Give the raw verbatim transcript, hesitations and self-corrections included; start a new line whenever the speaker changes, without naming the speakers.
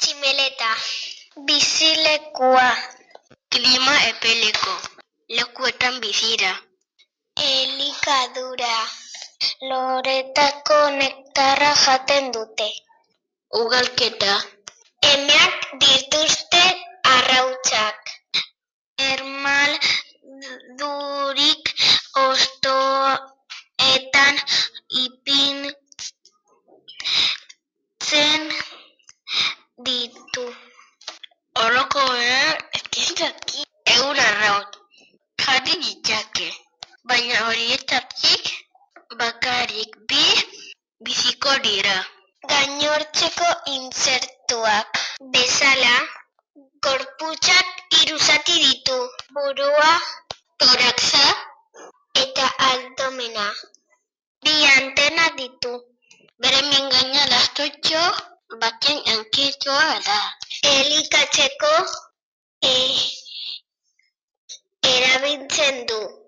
Tximeleta. Bizilekua. Klima epeleko. Lekuetan bizira. Elikadura. Loretako nektarra jaten dute. Ugalketa. Emeak dituzte arrautzak. Ermaldurik ostoetan ipintzen ditu. Orokorrean ekintzaki ehun arraut jarri ditzake. Baina horietatik bakarrik bi biziko dira. Gainontzeko intsektuak bezala gorputzak hiru zati ditu. Burua, toraxa eta abdomena. Bi antena ditu. Bere mingaina lastoitxo baten ankitoa da. Elikatzeko e, erabiltzen du.